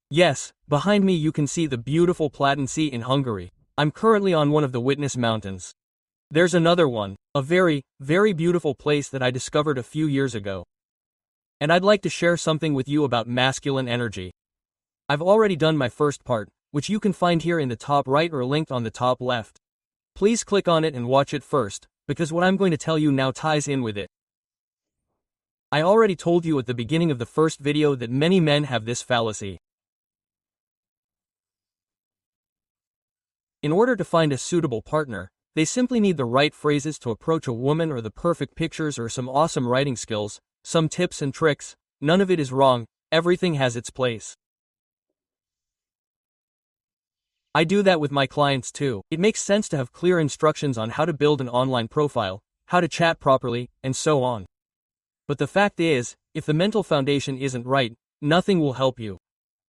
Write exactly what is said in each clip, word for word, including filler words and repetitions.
Yes, behind me you can see the beautiful Platen Sea in Hungary. I'm currently on one of the Witness Mountains. There's another one, a very, very beautiful place that I discovered a few years ago. And I'd like to share something with you about masculine energy. I've already done my first part, which you can find here in the top right or linked on the top left. Please click on it and watch it first, because what I'm going to tell you now ties in with it. I already told you at the beginning of the first video that many men have this fallacy. In order to find a suitable partner, they simply need the right phrases to approach a woman or the perfect pictures or some awesome writing skills, some tips and tricks. None of it is wrong, everything has its place. I do that with my clients too. It makes sense to have clear instructions on how to build an online profile, how to chat properly, and so on. But the fact is, if the mental foundation isn't right, nothing will help you.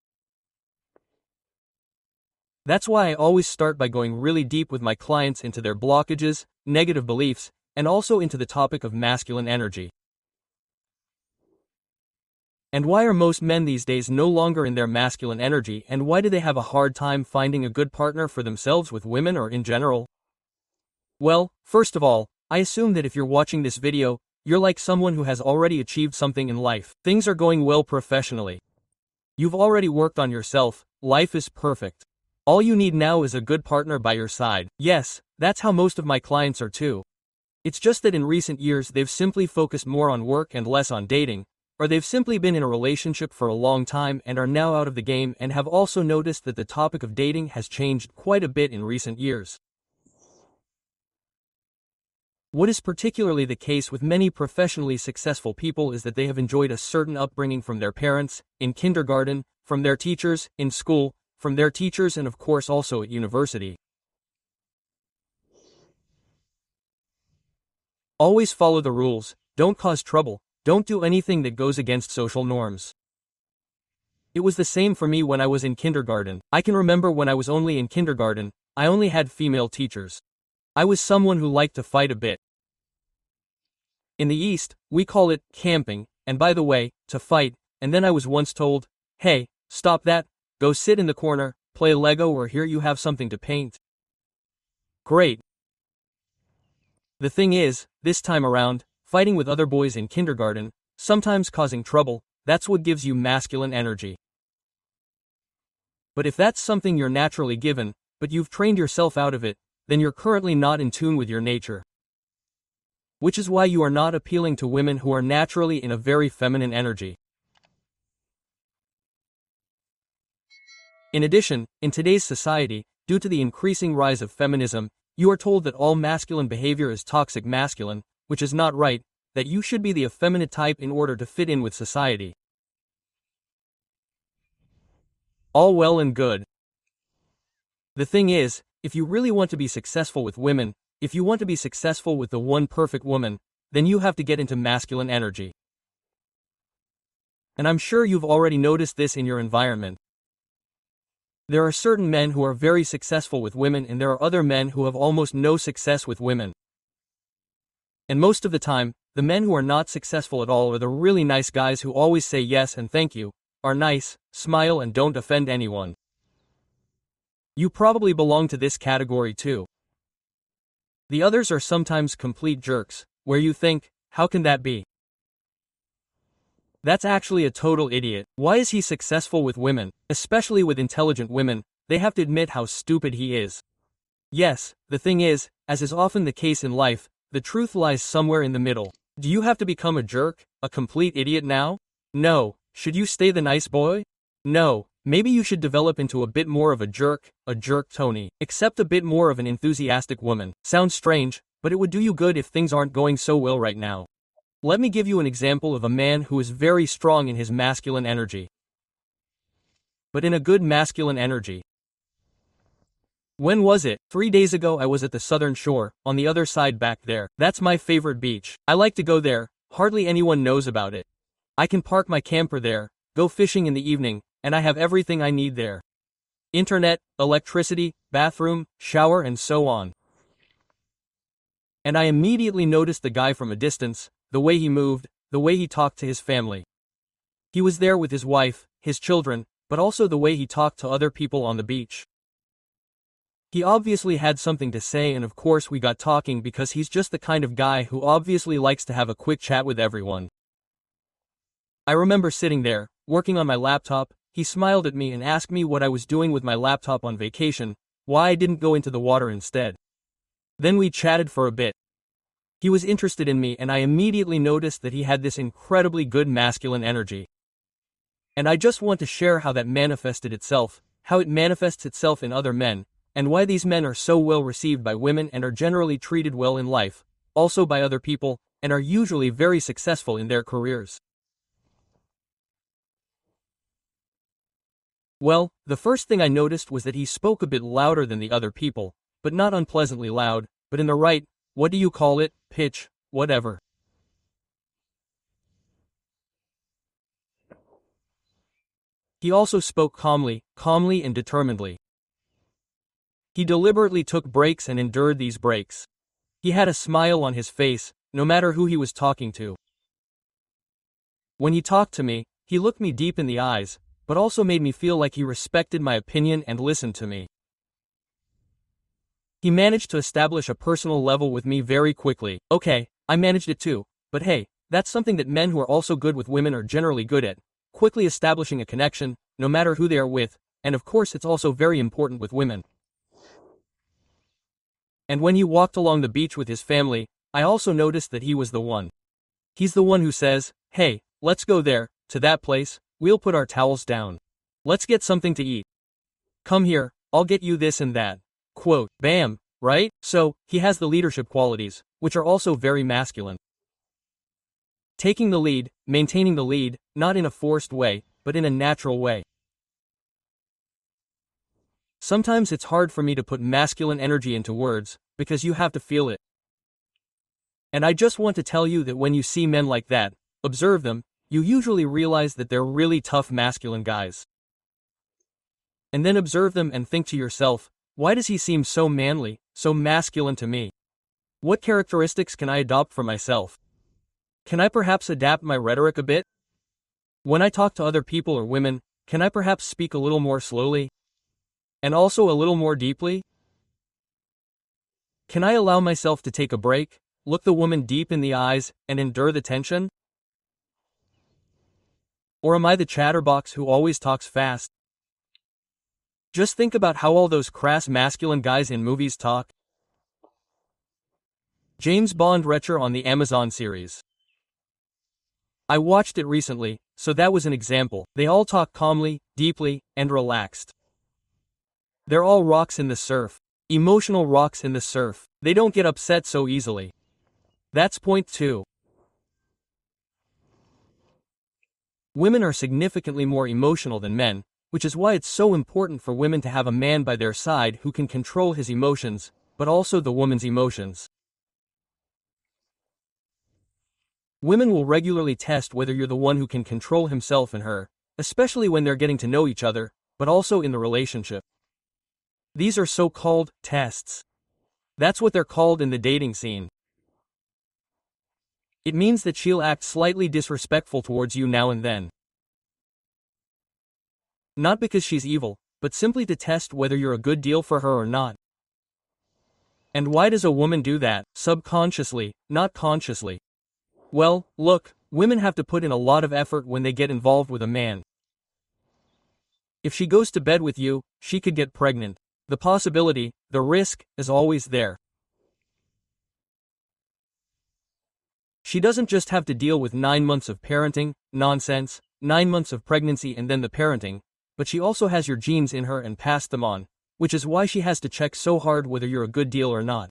That's why I always start by going really deep with my clients into their blockages, negative beliefs, and also into the topic of masculine energy. And why are most men these days no longer in their masculine energy, and why do they have a hard time finding a good partner for themselves with women or in general? Well, first of all, I assume that if you're watching this video, you're like someone who has already achieved something in life. Things are going well professionally. You've already worked on yourself, life is perfect. All you need now is a good partner by your side. Yes, that's how most of my clients are too. It's just that in recent years they've simply focused more on work and less on dating, or they've simply been in a relationship for a long time and are now out of the game and have also noticed that the topic of dating has changed quite a bit in recent years. What is particularly the case with many professionally successful people is that they have enjoyed a certain upbringing from their parents, in kindergarten, from their teachers, in school, from their teachers, and of course also at university. Always follow the rules, don't cause trouble, don't do anything that goes against social norms. It was the same for me when I was in kindergarten. I can remember when I was only in kindergarten, I only had female teachers. I was someone who liked to fight a bit. In the East, we call it camping, and by the way, to fight, and then I was once told, hey, stop that, go sit in the corner, play Lego, or here you have something to paint. Great. The thing is, this time around, fighting with other boys in kindergarten, sometimes causing trouble, that's what gives you masculine energy. But if that's something you're naturally given, but you've trained yourself out of it, then you're currently not in tune with your nature. Which is why you are not appealing to women who are naturally in a very feminine energy. In addition, in today's society, due to the increasing rise of feminism, you are told that all masculine behavior is toxic masculine, which is not right, that you should be the effeminate type in order to fit in with society. All well and good. The thing is, if you really want to be successful with women, if you want to be successful with the one perfect woman, then you have to get into masculine energy. And I'm sure you've already noticed this in your environment. There are certain men who are very successful with women, and there are other men who have almost no success with women. And most of the time, the men who are not successful at all are the really nice guys who always say yes and thank you, are nice, smile, and don't offend anyone. You probably belong to this category too. The others are sometimes complete jerks, where you think, how can that be? That's actually a total idiot. Why is he successful with women, especially with intelligent women? They have to admit how stupid he is. Yes, the thing is, as is often the case in life, the truth lies somewhere in the middle. Do you have to become a jerk, a complete idiot now? No. Should you stay the nice boy? No. Maybe you should develop into a bit more of a jerk, a jerk Tony. Accept a bit more of an enthusiastic woman. Sounds strange, but it would do you good if things aren't going so well right now. Let me give you an example of a man who is very strong in his masculine energy. But in a good masculine energy. When was it? Three days ago I was at the southern shore, on the other side back there. That's my favorite beach. I like to go there, hardly anyone knows about it. I can park my camper there, go fishing in the evening, and I have everything I need there. Internet, electricity, bathroom, shower, and so on. And I immediately noticed the guy from a distance, the way he moved, the way he talked to his family. He was there with his wife, his children, but also the way he talked to other people on the beach. He obviously had something to say, and of course we got talking because he's just the kind of guy who obviously likes to have a quick chat with everyone. I remember sitting there, working on my laptop. He smiled at me and asked me what I was doing with my laptop on vacation, why I didn't go into the water instead. Then we chatted for a bit. He was interested in me, and I immediately noticed that he had this incredibly good masculine energy. And I just want to share how that manifested itself, how it manifests itself in other men, and why these men are so well received by women and are generally treated well in life, also by other people, and are usually very successful in their careers. Well, the first thing I noticed was that he spoke a bit louder than the other people, but not unpleasantly loud, but in the right, what do you call it, pitch, whatever. He also spoke calmly, calmly and determinedly. He deliberately took breaks and endured these breaks. He had a smile on his face, no matter who he was talking to. When he talked to me, he looked me deep in the eyes, but also made me feel like he respected my opinion and listened to me. He managed to establish a personal level with me very quickly. Okay, I managed it too, but hey, that's something that men who are also good with women are generally good at, quickly establishing a connection, no matter who they are with, and of course it's also very important with women. And when he walked along the beach with his family, I also noticed that he was the one. He's the one who says, hey, let's go there, to that place, we'll put our towels down. Let's get something to eat. Come here, I'll get you this and that. Quote, bam, right? So, he has the leadership qualities, which are also very masculine. Taking the lead, maintaining the lead, not in a forced way, but in a natural way. Sometimes it's hard for me to put masculine energy into words, because you have to feel it. And I just want to tell you that when you see men like that, observe them, you usually realize that they're really tough masculine guys. And then observe them and think to yourself, why does he seem so manly, so masculine to me? What characteristics can I adopt for myself? Can I perhaps adapt my rhetoric a bit? When I talk to other people or women, can I perhaps speak a little more slowly? And also a little more deeply? Can I allow myself to take a break, look the woman deep in the eyes, and endure the tension? Or am I the chatterbox who always talks fast? Just think about how all those crass masculine guys in movies talk. James Bond Reacher on the Amazon series. I watched it recently, so that was an example. They all talk calmly, deeply, and relaxed. They're all rocks in the surf. Emotional rocks in the surf. They don't get upset so easily. That's point two. Women are significantly more emotional than men, which is why it's so important for women to have a man by their side who can control his emotions, but also the woman's emotions. Women will regularly test whether you're the one who can control himself and her, especially when they're getting to know each other, but also in the relationship. These are so-called tests. That's what they're called in the dating scene. It means that she'll act slightly disrespectful towards you now and then. Not because she's evil, but simply to test whether you're a good deal for her or not. And why does a woman do that? Subconsciously, not consciously. Well, look, women have to put in a lot of effort when they get involved with a man. If she goes to bed with you, she could get pregnant. The possibility, the risk, is always there. She doesn't just have to deal with nine months of parenting, nonsense, nine months of pregnancy and then the parenting, but she also has your genes in her and pass them on, which is why she has to check so hard whether you're a good deal or not.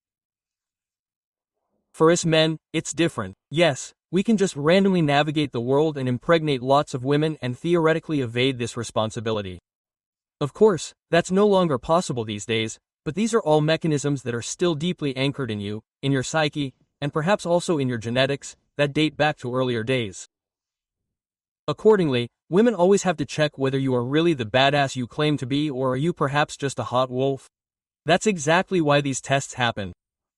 For us men, it's different. Yes, we can just randomly navigate the world and impregnate lots of women and theoretically evade this responsibility. Of course, that's no longer possible these days, but these are all mechanisms that are still deeply anchored in you, in your psyche, and perhaps also in your genetics, that date back to earlier days. Accordingly, women always have to check whether you are really the badass you claim to be or are you perhaps just a hot wolf. That's exactly why these tests happen.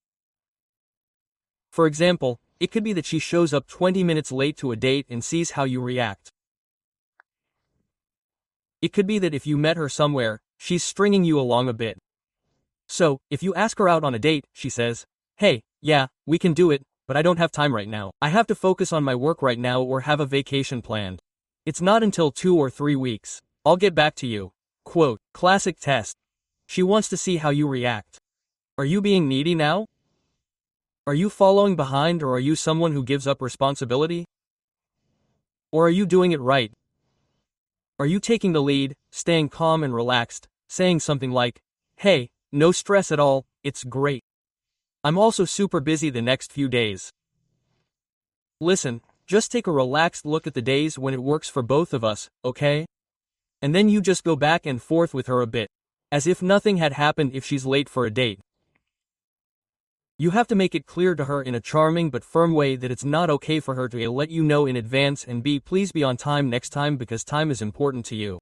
For example, it could be that she shows up twenty minutes late to a date and sees how you react. It could be that if you met her somewhere, she's stringing you along a bit. So, if you ask her out on a date, she says, "Hey, yeah, we can do it, but I don't have time right now. I have to focus on my work right now or have a vacation planned. It's not until two or three weeks. I'll get back to you." Quote, classic test. She wants to see how you react. Are you being needy now? Are you following behind, or are you someone who gives up responsibility? Or are you doing it right? Are you taking the lead, staying calm and relaxed, saying something like, "Hey, no stress at all, it's great. I'm also super busy the next few days." Listen, just take a relaxed look at the days when it works for both of us, okay? And then you just go back and forth with her a bit, as if nothing had happened if she's late for a date. You have to make it clear to her in a charming but firm way that it's not okay for her to A, let you know in advance, and B, please be on time next time because time is important to you.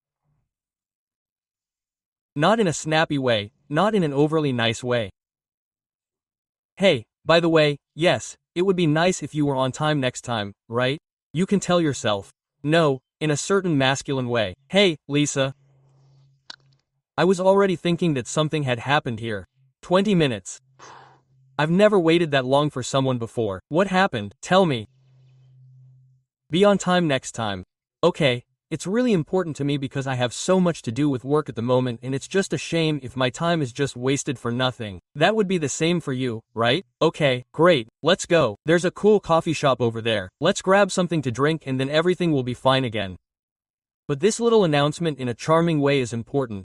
Not in a snappy way, not in an overly nice way. "Hey, by the way, yes, it would be nice if you were on time next time, right?" You can tell yourself. No, in a certain masculine way. "Hey, Lisa. I was already thinking that something had happened here. twenty minutes. I've never waited that long for someone before. What happened? Tell me. Be on time next time. Okay, it's really important to me because I have so much to do with work at the moment, and it's just a shame if my time is just wasted for nothing. That would be the same for you, right? Okay, great, let's go. There's a cool coffee shop over there. Let's grab something to drink and then everything will be fine again." But this little announcement in a charming way is important.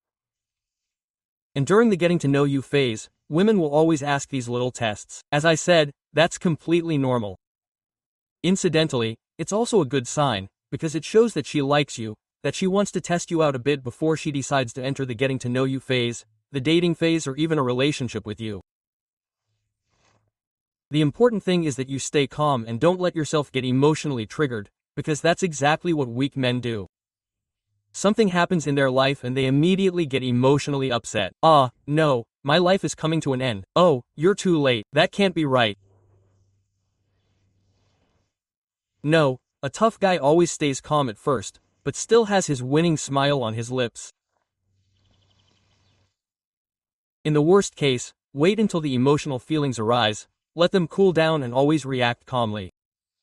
And during the getting to know you phase, women will always ask these little tests. As I said, that's completely normal. Incidentally, it's also a good sign, because it shows that she likes you, that she wants to test you out a bit before she decides to enter the getting to know you phase, the dating phase, or even a relationship with you. The important thing is that you stay calm and don't let yourself get emotionally triggered, because that's exactly what weak men do. Something happens in their life and they immediately get emotionally upset. "Ah, no, my life is coming to an end. Oh, you're too late. That can't be right." No, a tough guy always stays calm at first, but still has his winning smile on his lips. In the worst case, wait until the emotional feelings arise, let them cool down and always react calmly.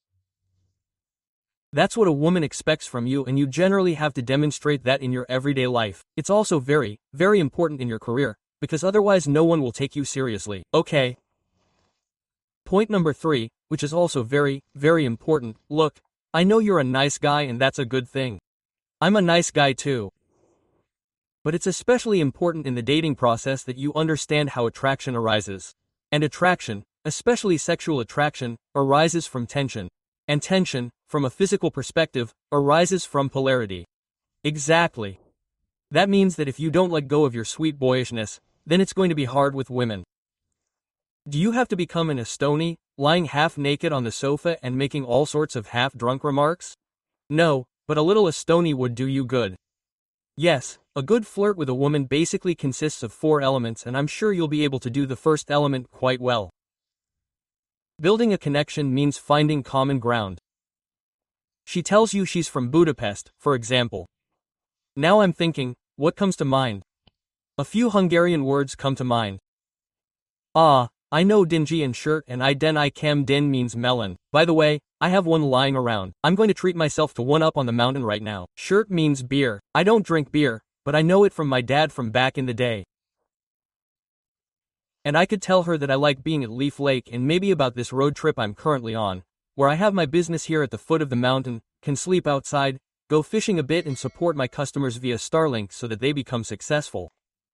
That's what a woman expects from you, and you generally have to demonstrate that in your everyday life. It's also very, very important in your career, because otherwise no one will take you seriously. Okay. Point number three, which is also very, very important. Look, I know you're a nice guy and that's a good thing. I'm a nice guy too. But it's especially important in the dating process that you understand how attraction arises. And attraction, especially sexual attraction, arises from tension. And tension, from a physical perspective, arises from polarity. Exactly. That means that if you don't let go of your sweet boyishness, then it's going to be hard with women. Do you have to become an Estoni, lying half naked on the sofa and making all sorts of half-drunk remarks? No, but a little Estoni would do you good. Yes, a good flirt with a woman basically consists of four elements, and I'm sure you'll be able to do the first element quite well. Building a connection means finding common ground. She tells you she's from Budapest, for example. Now I'm thinking, what comes to mind? A few Hungarian words come to mind. Ah, I know dingy and shirt, and I den I kam din means melon. By the way, I have one lying around. I'm going to treat myself to one up on the mountain right now. Shirt means beer. I don't drink beer, but I know it from my dad from back in the day. And I could tell her that I like being at Leaf Lake and maybe about this road trip I'm currently on, where I have my business here at the foot of the mountain, can sleep outside, go fishing a bit and support my customers via Starlink so that they become successful.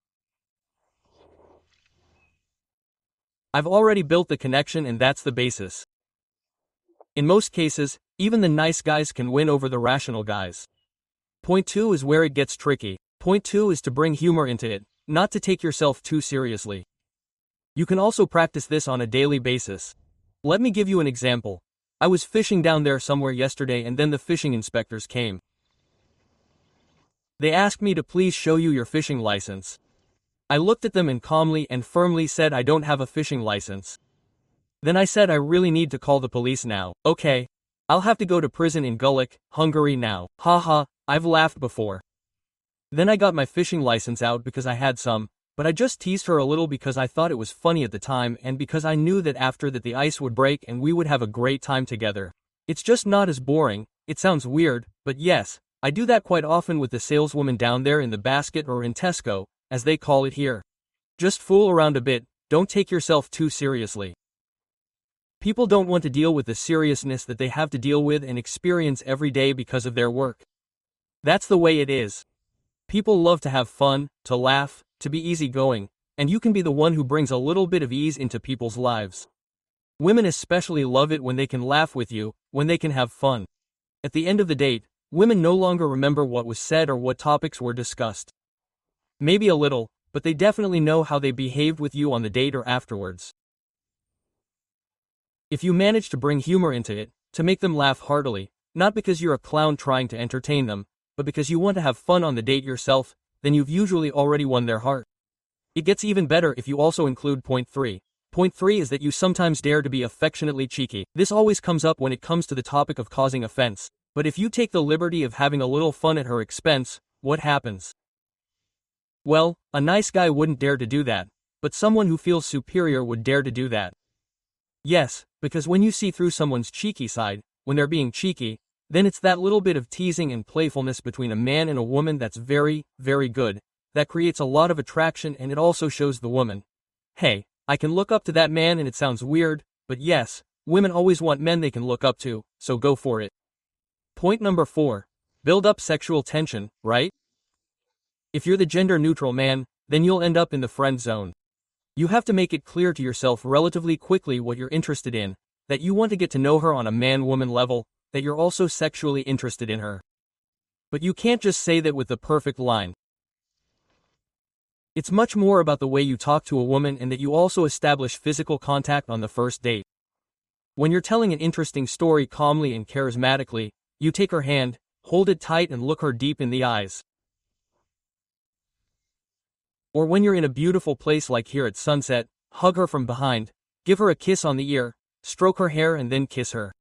I've already built the connection, and that's the basis. In most cases, even the nice guys can win over the rational guys. Point two is where it gets tricky. Point two is to bring humor into it, not to take yourself too seriously. You can also practice this on a daily basis. Let me give you an example. I was fishing down there somewhere yesterday, and then the fishing inspectors came. They asked me to please show you your fishing license. I looked at them and calmly and firmly said I don't have a fishing license. Then I said I really need to call the police now. Okay. I'll have to go to prison in Gulik, Hungary now. Haha, I've laughed before. Then I got my fishing license out because I had some, but I just teased her a little because I thought it was funny at the time and because I knew that after that the ice would break and we would have a great time together. It's just not as boring. It sounds weird, but yes, I do that quite often with the saleswoman down there in the basket or in Tesco, as they call it here. Just fool around a bit, don't take yourself too seriously. People don't want to deal with the seriousness that they have to deal with and experience every day because of their work. That's the way it is. People love to have fun, to laugh, to be easygoing, and you can be the one who brings a little bit of ease into people's lives. Women especially love it when they can laugh with you, when they can have fun. At the end of the date, women no longer remember what was said or what topics were discussed. Maybe a little, but they definitely know how they behaved with you on the date or afterwards. If you manage to bring humor into it, to make them laugh heartily, not because you're a clown trying to entertain them, but because you want to have fun on the date yourself, then you've usually already won their heart. It gets even better if you also include point three. Point three is that you sometimes dare to be affectionately cheeky. This always comes up when it comes to the topic of causing offense, but if you take the liberty of having a little fun at her expense, what happens? Well, a nice guy wouldn't dare to do that, but someone who feels superior would dare to do that. Yes, because when you see through someone's cheeky side, when they're being cheeky, then it's that little bit of teasing and playfulness between a man and a woman that's very, very good, that creates a lot of attraction, and it also shows the woman, hey, I can look up to that man. And it sounds weird, but yes, women always want men they can look up to, so go for it. Point number four. Build up sexual tension, right? If you're the gender-neutral man, then you'll end up in the friend zone. You have to make it clear to yourself relatively quickly what you're interested in, that you want to get to know her on a man-woman level, that you're also sexually interested in her. But you can't just say that with the perfect line. It's much more about the way you talk to a woman and that you also establish physical contact on the first date. When you're telling an interesting story calmly and charismatically, you take her hand, hold it tight and look her deep in the eyes. Or when you're in a beautiful place like here at sunset, hug her from behind, give her a kiss on the ear, stroke her hair and then kiss her.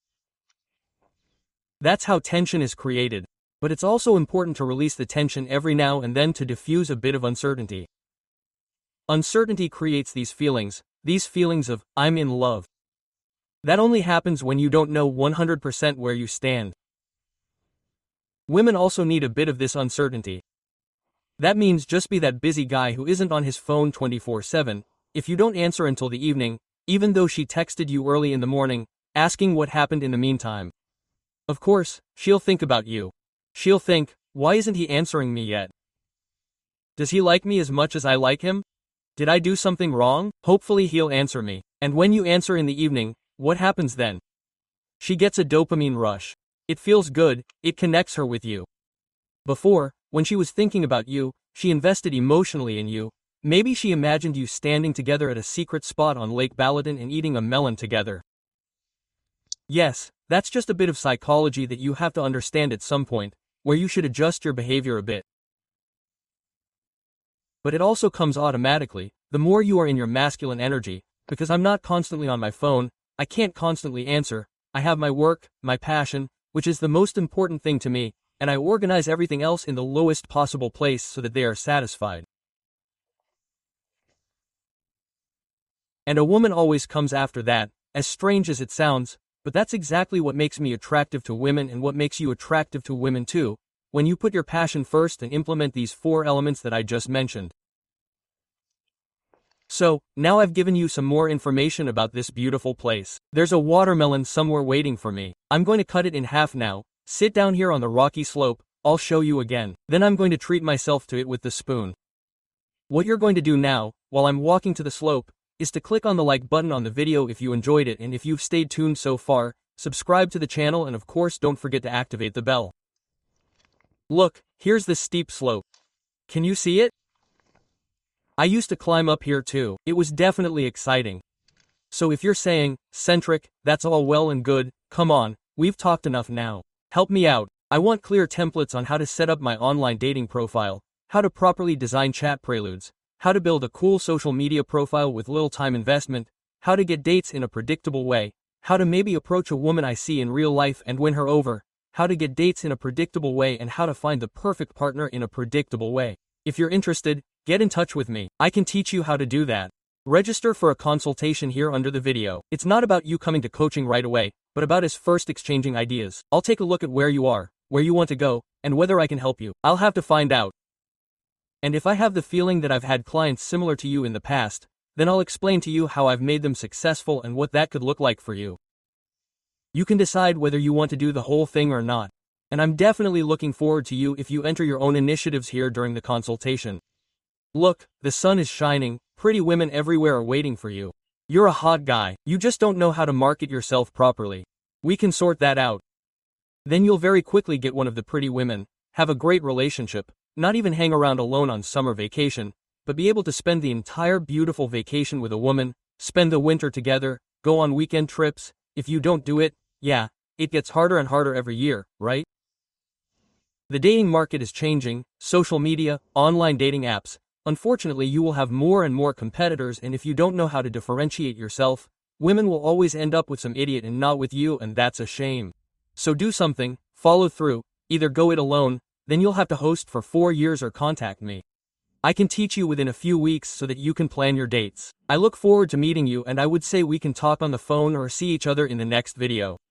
That's how tension is created. But it's also important to release the tension every now and then to diffuse a bit of uncertainty. Uncertainty creates these feelings, these feelings of, I'm in love. That only happens when you don't know one hundred percent where you stand. Women also need a bit of this uncertainty. That means just be that busy guy who isn't on his phone twenty-four seven, if you don't answer until the evening, even though she texted you early in the morning, asking what happened in the meantime. Of course, she'll think about you. She'll think, why isn't he answering me yet? Does he like me as much as I like him? Did I do something wrong? Hopefully he'll answer me. And when you answer in the evening, what happens then? She gets a dopamine rush. It feels good, it connects her with you. Before, when she was thinking about you, she invested emotionally in you. Maybe she imagined you standing together at a secret spot on Lake Balaton and eating a melon together. Yes, that's just a bit of psychology that you have to understand at some point, where you should adjust your behavior a bit. But it also comes automatically, the more you are in your masculine energy, because I'm not constantly on my phone, I can't constantly answer, I have my work, my passion, which is the most important thing to me, and I organize everything else in the lowest possible place so that they are satisfied. And a woman always comes after that, as strange as it sounds, but that's exactly what makes me attractive to women and what makes you attractive to women too, when you put your passion first and implement these four elements that I just mentioned. So, now I've given you some more information about this beautiful place. There's a watermelon somewhere waiting for me. I'm going to cut it in half now, sit down here on the rocky slope, I'll show you again. Then I'm going to treat myself to it with the spoon. What you're going to do now, while I'm walking to the slope, is to click on the like button on the video if you enjoyed it, and if you've stayed tuned so far, subscribe to the channel and of course don't forget to activate the bell. Look, here's the steep slope. Can you see it? I used to climb up here too. It was definitely exciting. So if you're saying, Centric, that's all well and good, come on, we've talked enough now. Help me out. I want clear templates on how to set up my online dating profile, how to properly design chat preludes, how to build a cool social media profile with little time investment, how to get dates in a predictable way, how to maybe approach a woman I see in real life and win her over, how to get dates in a predictable way, and how to find the perfect partner in a predictable way. If you're interested, get in touch with me. I can teach you how to do that. Register for a consultation here under the video. It's not about you coming to coaching right away, but about us first exchanging ideas. I'll take a look at where you are, where you want to go, and whether I can help you. I'll have to find out. And if I have the feeling that I've had clients similar to you in the past, then I'll explain to you how I've made them successful and what that could look like for you. You can decide whether you want to do the whole thing or not. And I'm definitely looking forward to you if you enter your own initiatives here during the consultation. Look, the sun is shining, pretty women everywhere are waiting for you. You're a hot guy, you just don't know how to market yourself properly. We can sort that out. Then you'll very quickly get one of the pretty women, have a great relationship, not even hang around alone on summer vacation, but be able to spend the entire beautiful vacation with a woman, spend the winter together, go on weekend trips. If you don't do it, yeah, it gets harder and harder every year, right? The dating market is changing, social media, online dating apps. Unfortunately, you will have more and more competitors, and if you don't know how to differentiate yourself, women will always end up with some idiot and not with you, and that's a shame. So do something, follow through, either go it alone, then you'll have to host for four years or contact me. I can teach you within a few weeks so that you can plan your dates. I look forward to meeting you, and I would say we can talk on the phone or see each other in the next video.